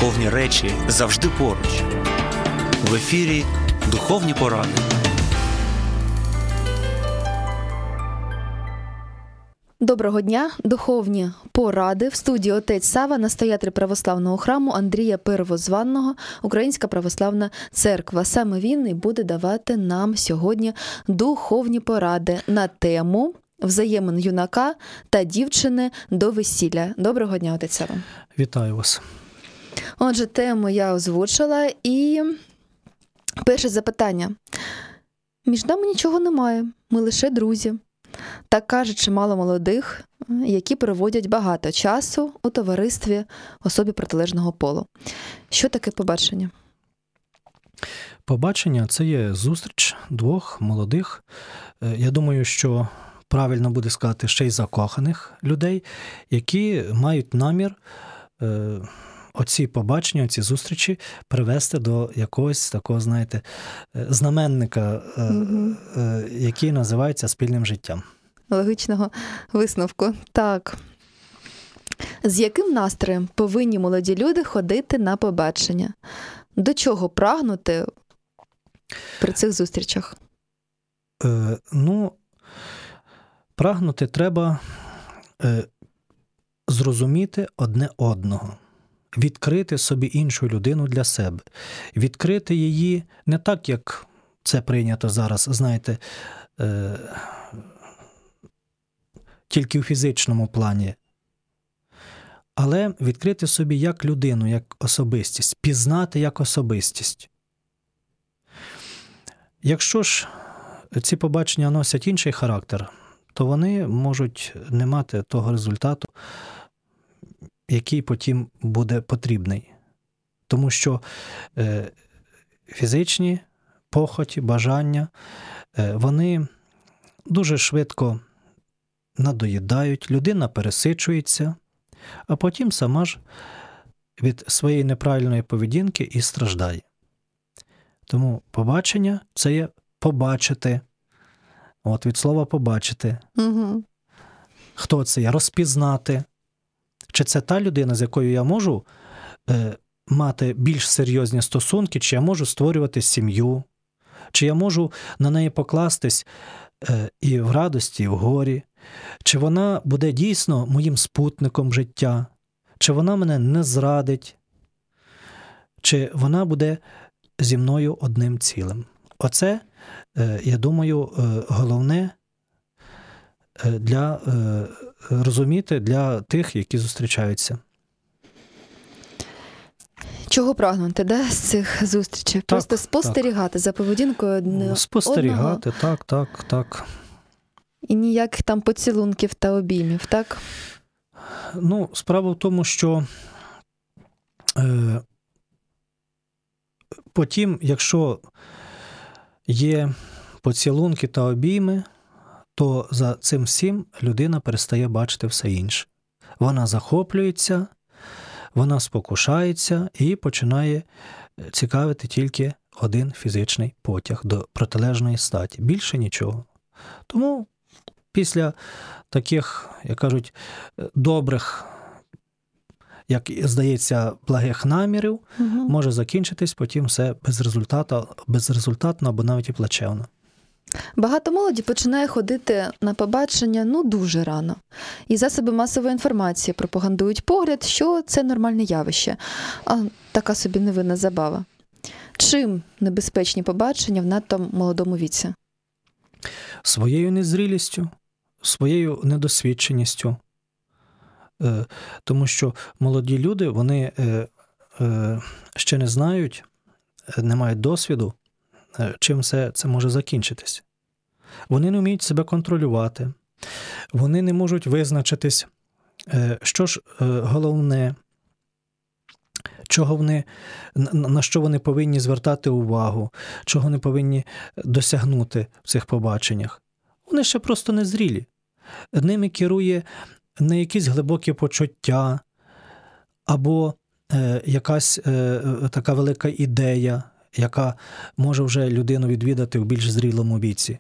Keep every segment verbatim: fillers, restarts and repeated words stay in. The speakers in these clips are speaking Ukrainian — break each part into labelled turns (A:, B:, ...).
A: духовні речі завжди поруч. В ефірі «Духовні поради».
B: Доброго дня! Духовні поради. В студії отець Сава, настоятель православного храму Андрія Первозванного, Українська православна церква. Саме він і буде давати нам сьогодні духовні поради на тему взаємин юнака та дівчини до весілля. Доброго дня, отець Сава.
C: Вітаю вас.
B: Отже, тему я озвучила і перше запитання. Між нами нічого немає, ми лише друзі. Так каже чимало молодих, які проводять багато часу у товаристві особі протилежного полу. Що таке побачення?
C: Побачення – це є зустріч двох молодих, я думаю, що правильно буде сказати, ще й закоханих людей, які мають намір оці побачення, оці зустрічі привести до якогось такого, знаєте, знаменника, угу. який називається спільним життям.
B: Логічного висновку. Так. З яким настроєм повинні молоді люди ходити на побачення? До чого прагнути при цих зустрічах?
C: Е, ну, прагнути треба е, зрозуміти одне одного. Відкрити собі іншу людину для себе. Відкрити її не так, як це прийнято зараз, знаєте, е, тільки в фізичному плані, але відкрити собі як людину, як особистість, пізнати як особистість. Якщо ж ці побачення носять інший характер, то вони можуть не мати того результату, який потім буде потрібний. Тому що е, фізичні похоті, бажання, е, вони дуже швидко надоїдають, людина пересичується, а потім сама ж від своєї неправильної поведінки і страждає. Тому побачення – це є побачити. От від слова «побачити».
B: Угу.
C: Хто це є? Розпізнати. Чи це та людина, з якою я можу е, мати більш серйозні стосунки, чи я можу створювати сім'ю, чи я можу на неї покластись е, і в радості, і в горі, чи вона буде дійсно моїм спутником життя, чи вона мене не зрадить, чи вона буде зі мною одним цілим. Оце, е, я думаю, е, головне для е, розуміти для тих, які зустрічаються.
B: Чого прагнути, да, з цих зустрічей?
C: Так,
B: Просто спостерігати
C: так.
B: за поведінкою одного.
C: Спостерігати, так, так, так.
B: І ніяких там поцілунків та обіймів, так?
C: Ну, справа в тому, що е, потім, якщо є поцілунки та обійми, то за цим всім людина перестає бачити все інше. Вона захоплюється, вона спокушається і починає цікавити тільки один фізичний потяг до протилежної статі. Більше нічого. Тому після таких, як кажуть, добрих, як здається, благих намірів, угу. може закінчитись потім все безрезультатно або навіть і плачевно.
B: Багато молоді починає ходити на побачення, ну, дуже рано. І засоби масової інформації пропагандують погляд, що це нормальне явище. А така собі невинна забава. Чим небезпечні побачення в надто молодому віці?
C: Своєю незрілістю, своєю недосвідченістю. Е, тому що молоді люди, вони е, е, ще не знають, не мають досвіду, чим все це може закінчитись. Вони не вміють себе контролювати, вони не можуть визначитись, що ж головне, чого вони, на що вони повинні звертати увагу, чого вони повинні досягнути в цих побаченнях. Вони ще просто незрілі. Ними керує не якісь глибокі почуття або якась така велика ідея, яка може вже людину відвідати в більш зрілому віці.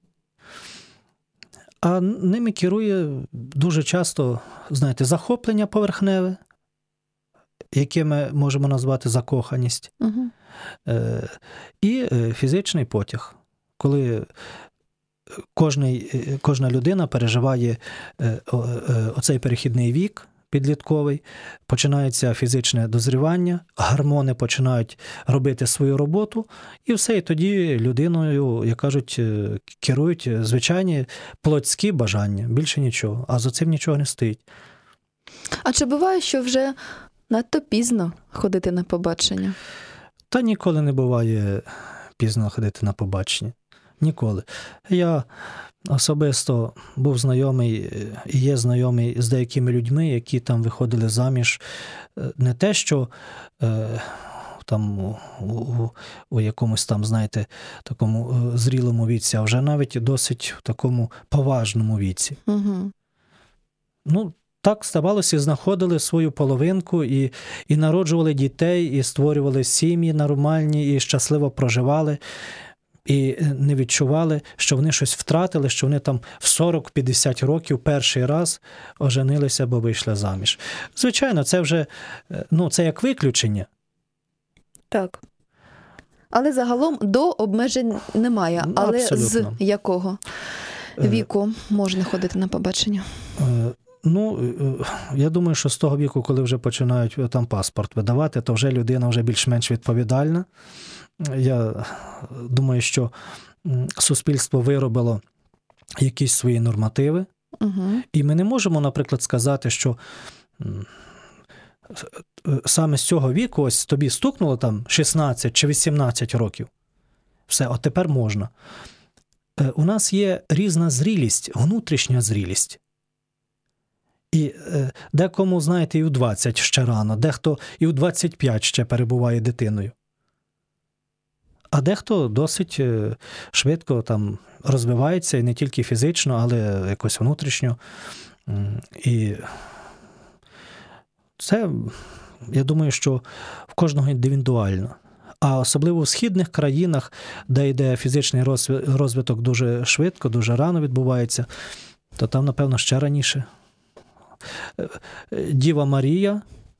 C: А ними керує дуже часто, знаєте, захоплення поверхневе, яке ми можемо назвати закоханість,
B: Угу.
C: і фізичний потяг, коли кожний, кожна людина переживає оцей перехідний вік підлітковий, починається фізичне дозрівання, гормони починають робити свою роботу, і все, і тоді людиною, як кажуть, керують звичайні плотські бажання, більше нічого, а за цим нічого не стоїть.
B: А чи буває, що вже надто пізно ходити на побачення?
C: Та ніколи не буває пізно ходити на побачення. Ніколи. Я особисто був знайомий і є знайомий з деякими людьми, які там виходили заміж не те, що е, там у, у, у якомусь там, знаєте, такому зрілому віці, а вже навіть досить в такому поважному віці.
B: Угу.
C: Ну, так ставалося, знаходили свою половинку і, і народжували дітей, і створювали сім'ї нормальні, і щасливо проживали. І не відчували, що вони щось втратили, що вони там в сорок-п'ятдесят років перший раз оженилися або вийшли заміж. Звичайно, це вже, ну, це як виключення.
B: Так. Але загалом до обмежень немає. Але
C: абсолютно.
B: З якого віку можна ходити на побачення?
C: Ну, я думаю, що з того віку, коли вже починають там паспорт видавати, то вже людина вже більш-менш відповідальна. Я думаю, що суспільство виробило якісь свої нормативи.
B: Угу.
C: І ми не можемо, наприклад, сказати, що саме з цього віку ось тобі стукнуло там шістнадцять чи вісімнадцять років. Все, от тепер можна. У нас є різна зрілість, внутрішня зрілість. І декому, знаєте, і у двадцять ще рано, дехто і у двадцять п'ять ще перебуває дитиною. А дехто досить швидко там розвивається, і не тільки фізично, але якось внутрішньо. І це, я думаю, що в кожного індивідуально. А особливо в східних країнах, де йде фізичний розвиток дуже швидко, дуже рано відбувається, то там, напевно, ще раніше. Діва Марія,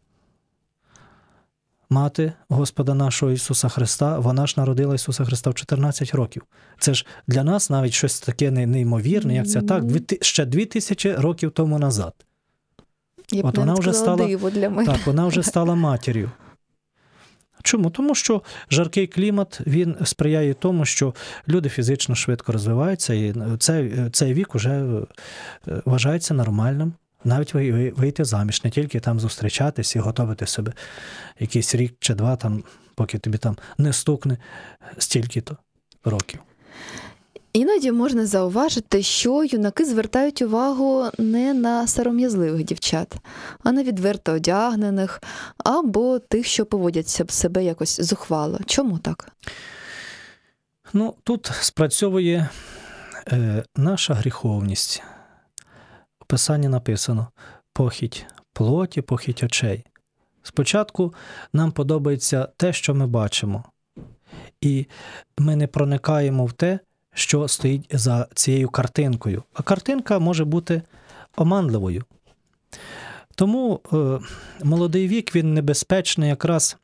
C: мати Господа нашого Ісуса Христа, вона ж народила Ісуса Христа в чотирнадцять років. Це ж для нас навіть щось таке неймовірне, як це так, ще дві тисячі років тому назад.
B: Я б
C: От вона вже стала,
B: диво для мене.
C: Так, вона вже стала матір'ю. Чому? Тому що жаркий клімат, він сприяє тому, що люди фізично швидко розвиваються, і цей, цей вік вже вважається нормальним. Навіть вийти заміж, не тільки там зустрічатись і готувати себе якийсь рік чи два, там, поки тобі там не стукне стільки-то років.
B: Іноді можна зауважити, що юнаки звертають увагу не на сором'язливих дівчат, а на відверто одягнених, або тих, що поводяться в себе якось зухвало. Чому так?
C: Ну, тут спрацьовує е, наша гріховність. В Писанні написано «похіть плоті, похіть очей». Спочатку нам подобається те, що ми бачимо, і ми не проникаємо в те, що стоїть за цією картинкою. А картинка може бути оманливою. Тому е, молодий вік, він небезпечний якраз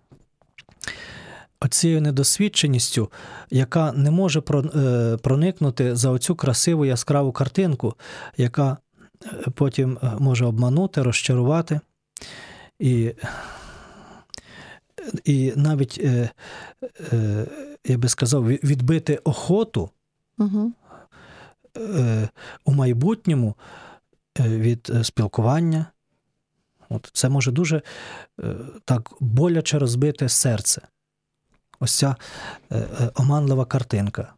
C: оцією недосвідченістю, яка не може проникнути за оцю красиву яскраву картинку, яка потім може обманути, розчарувати і, і навіть, е, е, я би сказав, відбити охоту
B: угу.
C: е, у майбутньому від спілкування. От це може дуже е, так боляче розбити серце. Ось ця е, оманлива картинка.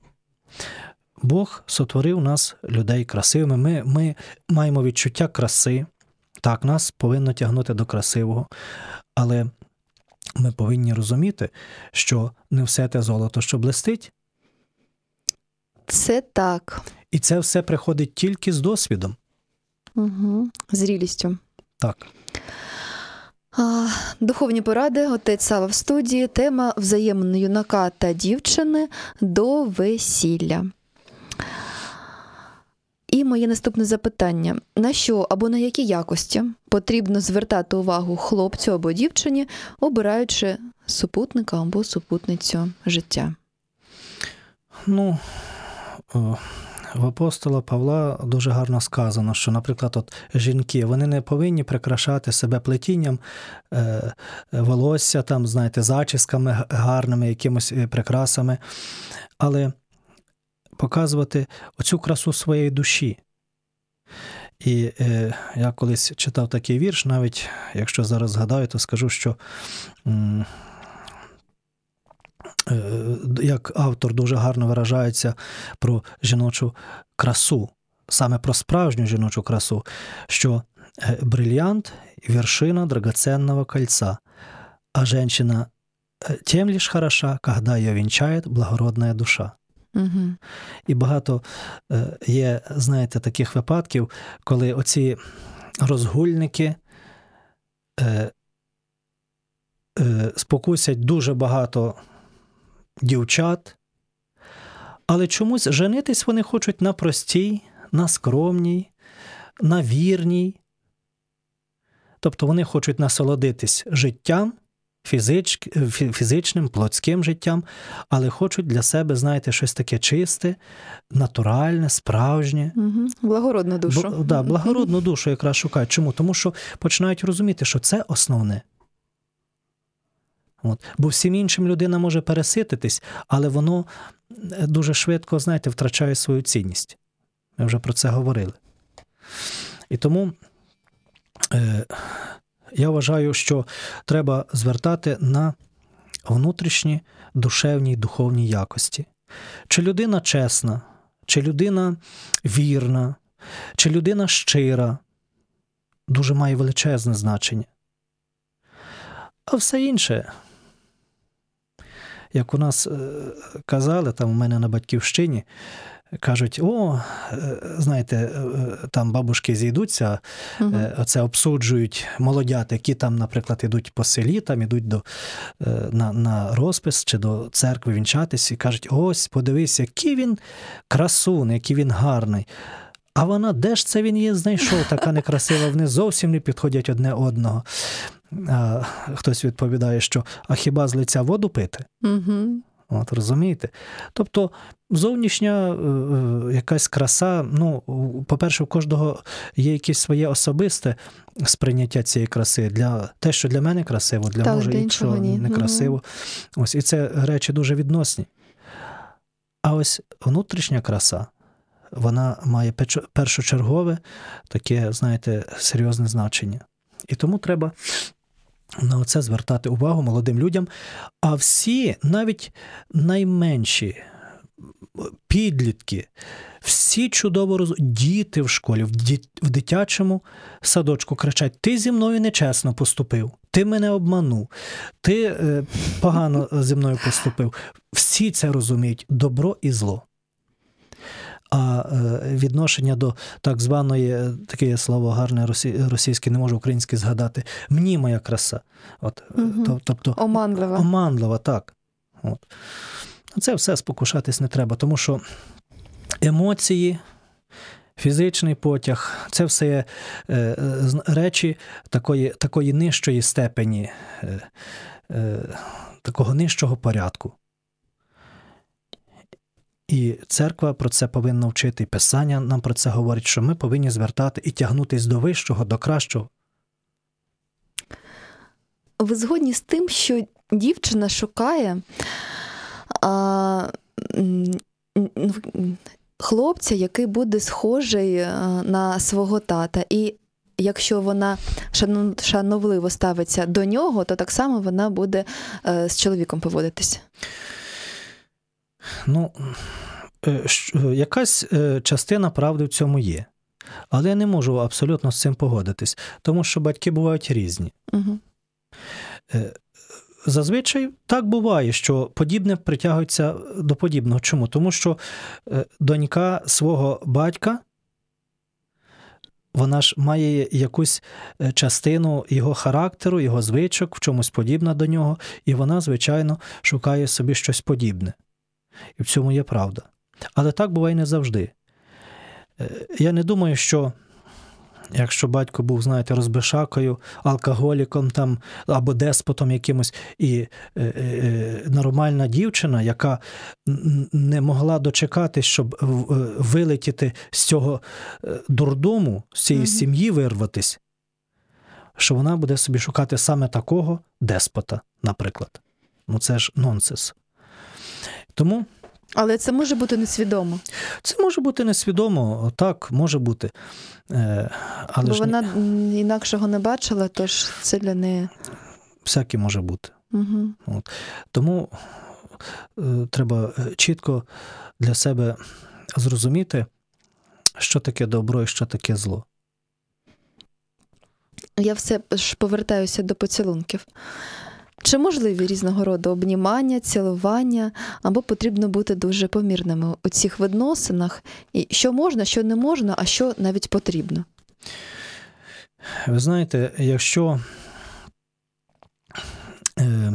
C: Бог сотворив нас, людей, красивими. Ми, ми маємо відчуття краси. Так, нас повинно тягнути до красивого. Але ми повинні розуміти, що не все те золото, що блистить.
B: Це так.
C: І це все приходить тільки з досвідом.
B: Угу. Зрілістю.
C: Так.
B: А, духовні поради. Отець Сава в студії. Тема взаємин юнака та дівчини до весілля. І моє наступне запитання. На що або на які якості потрібно звертати увагу хлопцю або дівчині, обираючи супутника або супутницю життя?
C: Ну, в апостола Павла дуже гарно сказано, що, наприклад, от жінки, вони не повинні прикрашати себе плетінням е, волосся, там, знаєте, зачісками гарними, якимось прикрасами, але показувати оцю красу своєї душі. І е, я колись читав такий вірш, навіть якщо зараз згадаю, то скажу, що м, як автор дуже гарно виражається про жіночу красу, саме про справжню жіночу красу, що бриллиант – вершина драгоценного кольца, а женщина тем лишь хороша, когда ее венчает благородная душа.
B: Угу.
C: І багато є, знаєте, таких випадків, коли оці розгульники е, е, спокусять дуже багато дівчат, але чомусь женитись вони хочуть на простій, на скромній, на вірній. Тобто вони хочуть насолодитись життям, фізич, фізичним, плотським життям, але хочуть для себе, знаєте, щось таке чисте, натуральне, справжнє.
B: Угу. Благородну душу.
C: Б, да, благородну душу якраз шукають. Чому? Тому що починають розуміти, що це основне. От. Бо всім іншим людина може пересититись, але воно дуже швидко, знаєте, втрачає свою цінність. Ми вже про це говорили. І тому е, я вважаю, що треба звертати на внутрішні душевні й духовні якості. Чи людина чесна, чи людина вірна, чи людина щира, дуже має величезне значення. А все інше, як у нас казали, там у мене на батьківщині, кажуть, о, знаєте, там бабушки зійдуться, угу. оце обсуджують молодят, які там, наприклад, ідуть по селі, там ідуть до, на, на розпис чи до церкви вінчатись і кажуть, ось, подивись, який він красун, який він гарний. А вона, де ж це він її знайшов, така некрасива, вони зовсім не підходять одне одного. А хтось відповідає, що, а хіба з лиця воду пити?
B: Угу.
C: От, розумієте? Тобто, зовнішня е, якась краса, ну, по-перше, у кожного є якесь своє особисте сприйняття цієї краси. Для, те, що для мене красиво, для,
B: так,
C: може
B: для
C: іншого не красиво. Угу. Ось, і це речі дуже відносні. А ось внутрішня краса, вона має першочергове таке, знаєте, серйозне значення. І тому треба на це звертати увагу молодим людям. А всі, навіть найменші, підлітки, всі чудово розуміють, діти в школі, в, ді... в дитячому садочку кричать, ти зі мною нечесно поступив, ти мене обманув, ти е, погано зі мною поступив. Всі це розуміють, добро і зло. А відношення до так званої, таке слово гарне російське, не можу українське згадати, мніма краса. От,
B: угу.
C: Тобто,
B: оманлива.
C: Оманлива, так. От. Це все спокушатись не треба, тому що емоції, фізичний потяг, це все є е, речі такої, такої нижчої степені, е, е, такого нижчого порядку. І церква про це повинна вчити, і Писання нам про це говорить, що ми повинні звертати і тягнутись до вищого, до кращого.
B: Ви згодні з тим, що дівчина шукає а, хлопця, який буде схожий на свого тата, і якщо вона шановливо ставиться до нього, то так само вона буде з чоловіком поводитися?
C: Ну, якась частина правди в цьому є. Але я не можу абсолютно з цим погодитись, тому що батьки бувають різні.
B: Угу.
C: Зазвичай так буває, що подібне притягується до подібного. Чому? Тому що донька свого батька, вона ж має якусь частину його характеру, його звичок, в чомусь подібна до нього, і вона, звичайно, шукає собі щось подібне. І в цьому є правда. Але так буває не завжди. Я не думаю, що якщо батько був, знаєте, розбишакою, алкоголіком там, або деспотом якимось, і е, е, нормальна дівчина, яка не могла дочекатись, щоб вилетіти з цього дурдому, з цієї mm-hmm. сім'ї вирватись, що вона буде собі шукати саме такого деспота, наприклад. Ну це ж нонсенс. Тому...
B: Але це може бути несвідомо.
C: Це може бути несвідомо, так, може бути. Але
B: Бо
C: ж...
B: вона інакшого не бачила, тож це для неї...
C: Всяке може бути.
B: Угу.
C: От. Тому е, треба чітко для себе зрозуміти, що таке добро і що таке зло.
B: Я все ж повертаюся до поцілунків. Чи можливі різного роду обнімання, цілування, або потрібно бути дуже помірними у цих відносинах? І що можна, що не можна, а що навіть потрібно?
C: Ви знаєте, якщо е,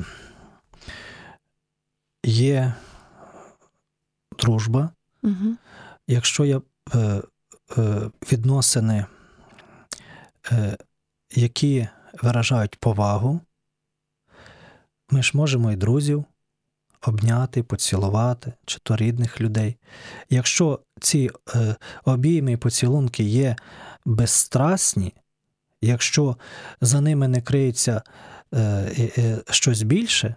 C: є дружба,
B: угу.
C: якщо є е, е, відносини, е, які виражають повагу, ми ж можемо і друзів обняти, поцілувати, чи то рідних людей. Якщо ці е, обійми і поцілунки є безстрасні, якщо за ними не криється е, е, щось більше,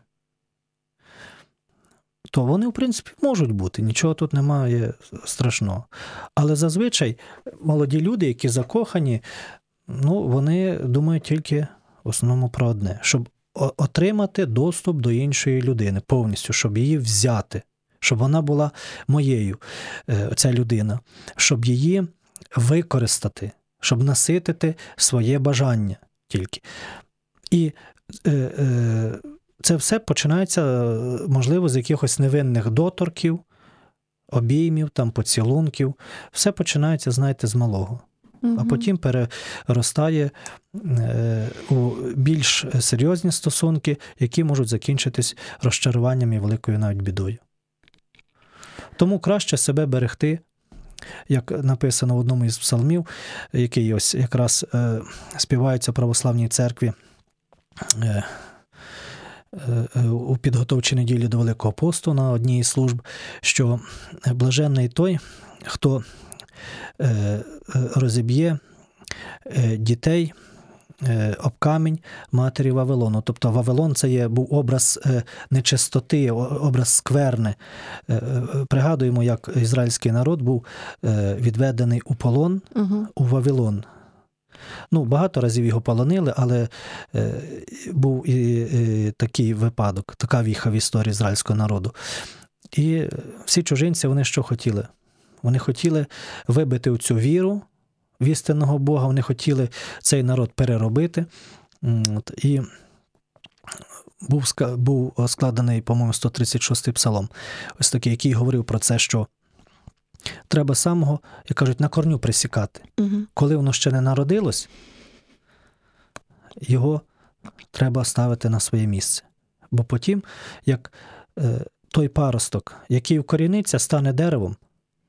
C: то вони, в принципі, можуть бути. Нічого тут немає страшного. Але зазвичай молоді люди, які закохані, ну, вони думають тільки в основному про одне, щоб отримати доступ до іншої людини повністю, щоб її взяти, щоб вона була моєю, ця людина, щоб її використати, щоб наситити своє бажання тільки. І е, е, це все починається, можливо, з якихось невинних доторків, обіймів, там, поцілунків. Все починається, знаєте, з малого. А потім переростає е, у більш серйозні стосунки, які можуть закінчитись розчаруванням і великою навіть бідою. Тому краще себе берегти, як написано в одному із псалмів, який ось якраз е, співається в православній церкві е, е, у підготовчій неділі до Великого посту на одній із служб, що блаженний той, хто розіб'є дітей об камінь матері Вавилону. Тобто Вавилон – це є, був образ нечистоти, образ скверни. Пригадуємо, як ізраїльський народ був відведений у полон угу. у Вавилон. Ну, багато разів його полонили, але був і такий випадок, така віха в історії ізраїльського народу. І всі чужинці, вони що хотіли? Вони хотіли вибити оцю віру в істинного Бога, вони хотіли цей народ переробити. І був, був складений, по-моєму, сто тридцять шостий псалом, ось такий, який говорив про це, що треба самого, як кажуть, на корню присікати. Угу. Коли воно ще не народилось, його треба ставити на своє місце. Бо потім, як е, той паросток, який вкоріниться, стане деревом,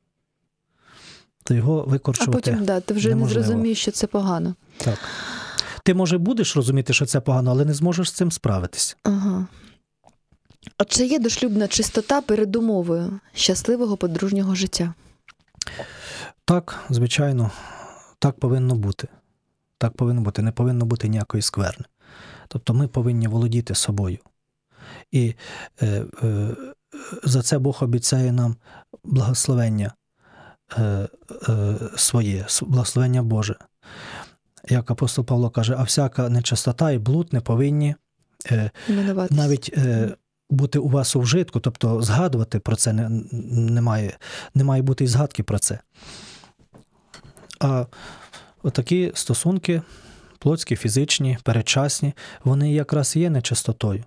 C: то його викорчувати.
B: А потім, да, ти вже неможливо. Не зрозумієш, що це погано.
C: Так. Ти, може, будеш розуміти, що це погано, але не зможеш з цим справитись.
B: Ага. А чи є дошлюбна чистота передумовою щасливого подружнього життя?
C: Так, звичайно, так повинно бути. Так повинно бути. Не повинно бути ніякої скверни. Тобто ми повинні володіти собою. І е, е, за це Бог обіцяє нам благословення е, е, своє, благословення Боже. Як апостол Павло каже, а всяка нечистота і блуд не повинні е, навіть е, бути у вас у вжитку, тобто згадувати про це не, не, має, не має бути і згадки про це. А отакі стосунки, плотські, фізичні, передчасні, вони якраз є нечистотою.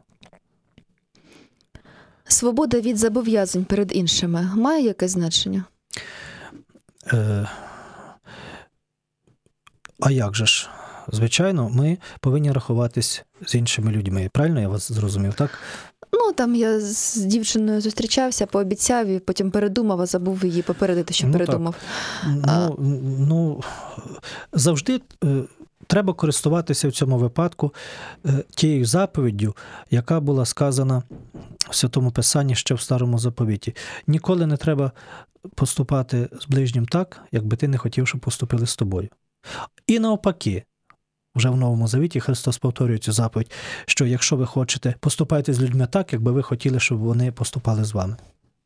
B: Свобода від зобов'язань перед іншими має якесь значення?
C: Е, а як же ж? звичайно, ми повинні рахуватись з іншими людьми. Правильно я вас зрозумів, так?
B: Ну, там я з дівчиною зустрічався, пообіцяв і потім передумав, а забув її попередити, що
C: ну,
B: передумав.
C: Ну, а... ну, завжди треба користуватися в цьому випадку тією заповіддю, яка була сказана в Святому Писанні ще в Старому Заповіті. Ніколи не треба поступати з ближнім так, якби ти не хотів, щоб поступили з тобою. І навпаки, вже в Новому Завіті Христос повторює цю заповідь, що якщо ви хочете, поступайте з людьми так, якби ви хотіли, щоб вони поступали з вами.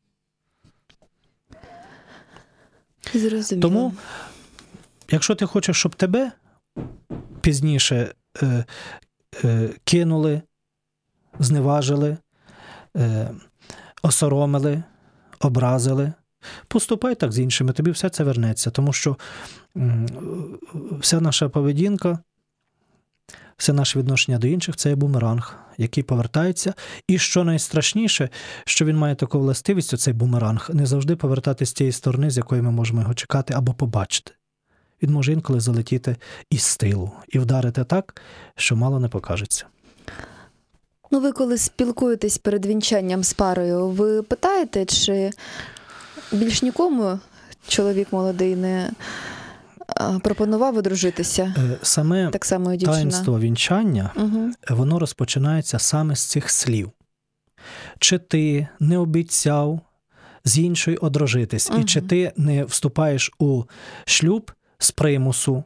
B: Зрозуміло.
C: Тому, якщо ти хочеш, щоб тебе пізніше е, е, кинули, зневажили, е, осоромили, образили, поступай так з іншими, тобі все це вернеться, тому що м, вся наша поведінка, все наше відношення до інших – це є бумеранг, який повертається. І що найстрашніше, що він має таку властивість, цей бумеранг, не завжди повертатися з тієї сторони, з якої ми можемо його чекати або побачити. Він може інколи залетіти із тилу і вдарити так, що мало не покажеться.
B: Ну, ви коли спілкуєтесь перед вінчанням з парою, ви питаєте, чи більш нікому чоловік молодий не пропонував одружитися?
C: Саме
B: так само і дівчина.
C: Таїнство вінчання, угу. воно розпочинається саме з цих слів. Чи ти не обіцяв з іншою одружитись, угу. і чи ти не вступаєш у шлюб з примусу?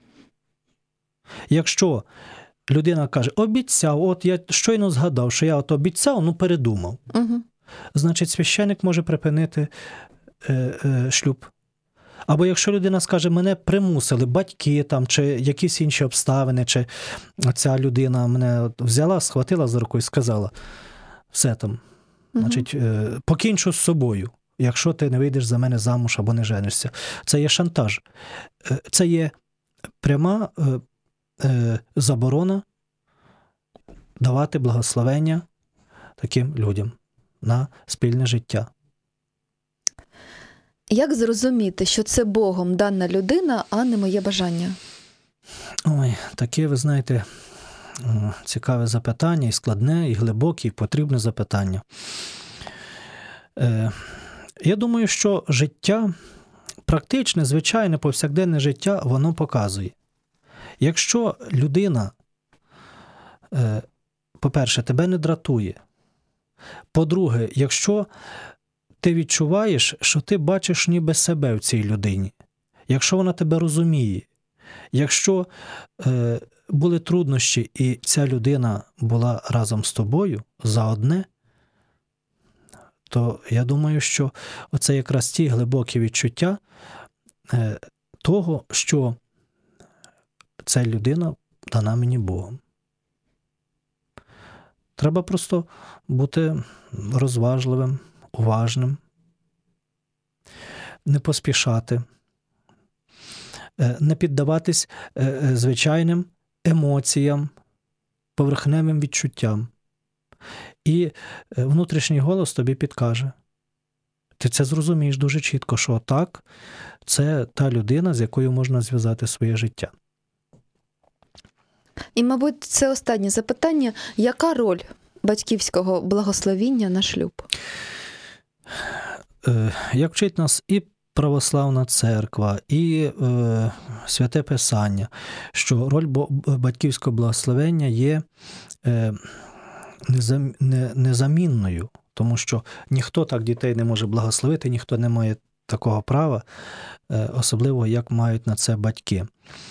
C: Якщо людина каже, обіцяв, от я щойно згадав, що я от обіцяв, ну передумав. Угу. Значить, священик може припинити е, е, шлюб. Або якщо людина скаже, мене примусили, батьки там, чи якісь інші обставини, чи ця людина мене взяла, схватила за руку і сказала, все там, угу. значить, покінчу з собою, якщо ти не вийдеш за мене замуж або не женишся. Це є шантаж. Це є пряма заборона давати благословення таким людям на спільне життя.
B: Як зрозуміти, що це Богом дана людина, а не моє бажання?
C: Ой, таке, ви знаєте, цікаве запитання, і складне, і глибоке, і потрібне запитання. Е, я думаю, що життя, практичне, звичайне, повсякденне життя, воно показує. Якщо людина, е, по-перше, тебе не дратує, по-друге, якщо ти відчуваєш, що ти бачиш ніби себе в цій людині, якщо вона тебе розуміє, якщо е, були труднощі і ця людина була разом з тобою заодне, то я думаю, що оце якраз ті глибокі відчуття е, того, що ця людина дана мені Богом. Треба просто бути розважливим, уважним, не поспішати, не піддаватись звичайним емоціям, поверхневим відчуттям. І внутрішній голос тобі підкаже. Ти це зрозумієш дуже чітко, що так, це та людина, з якою можна зв'язати своє життя.
B: І, мабуть, це останнє запитання. Яка роль батьківського благословіння на шлюб?
C: Як вчить нас і православна церква, і е, Святе Писання, що роль батьківського благословення є е, незам, не, незамінною, тому що ніхто так дітей не може благословити, ніхто не має такого права, е, особливо як мають на це батьки.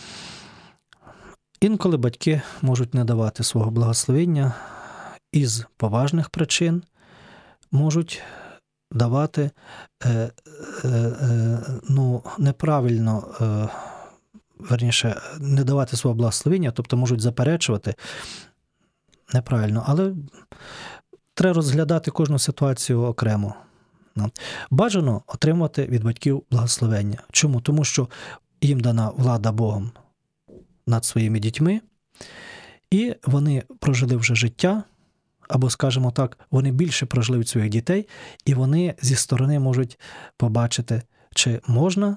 C: Інколи батьки можуть не давати свого благословення із поважних причин, можуть давати е, е, е, ну, неправильно, е, верніше, не давати свого благословення, тобто можуть заперечувати неправильно, але треба розглядати кожну ситуацію окремо. Бажано отримати від батьків благословення. Чому? Тому що їм дана влада Богом над своїми дітьми, і вони прожили вже життя, або, скажімо так, вони більше прожили від своїх дітей, і вони зі сторони можуть побачити, чи можна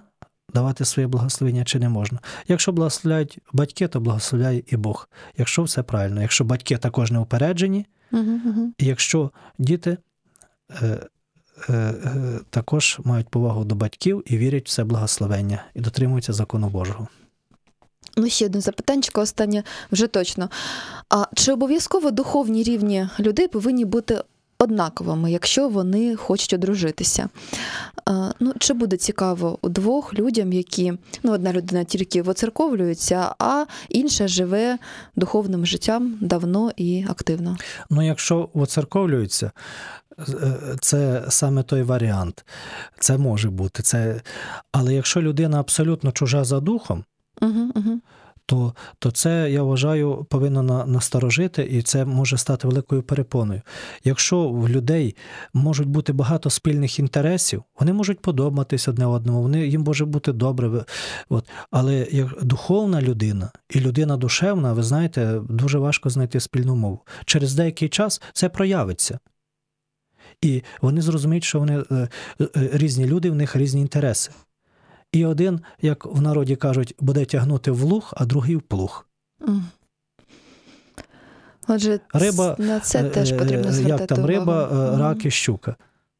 C: давати своє благословення чи не можна. Якщо благословляють батьки, то благословляє і Бог. Якщо все правильно. Якщо батьки також не упереджені,
B: Угу, угу.
C: і якщо діти е, е, е, також мають повагу до батьків і вірять в це благословення, і дотримуються закону Божого.
B: Ну, ще одне запитанчико, останнє вже точно. А чи обов'язково духовні рівні людей повинні бути однаковими, якщо вони хочуть одружитися? А, ну, чи буде цікаво у двох людям, які, ну, одна людина тільки воцерковлюється, а інша живе духовним життям давно і активно?
C: Ну, якщо воцерковлюються, це саме той варіант. Це може бути. Це... Але якщо людина абсолютно чужа за духом,
B: Угу, угу.
C: то, то це, я вважаю, повинно на, насторожити, і це може стати великою перепоною. Якщо в людей можуть бути багато спільних інтересів, вони можуть подобатись одне одному, вони, їм може бути добре. От. Але як духовна людина і людина душевна, ви знаєте, дуже важко знайти спільну мову. Через деякий час це проявиться. І вони зрозуміють, що вони різні люди, в них різні інтереси. І один, як в народі кажуть, буде тягнути в луг, а другий в плуг.
B: Отже,
C: риба,
B: на це теж потрібно звертати увагу.
C: Як там риба,
B: увагу.
C: рак і щука.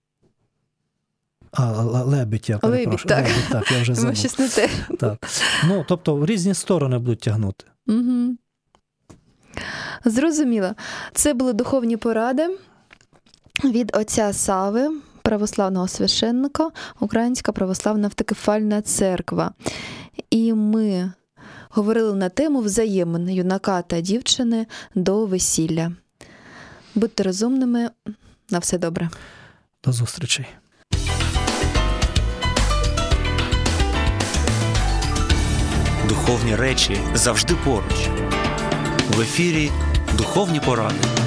C: А, лебідь, я перепрошую.
B: Лебідь, так.
C: Лебідь, так, я вже забув.
B: Щось не те.
C: Так. Ну, тобто, в різні сторони будуть тягнути.
B: Угу. Зрозуміло. Це були духовні поради від отця Сави, православного священника, Українська православна автокефальна церква. І ми говорили на тему взаємин юнака та дівчини до весілля. Будьте розумними. На все добре.
C: До зустрічей.
A: Духовні речі завжди поруч. В ефірі «Духовні поради».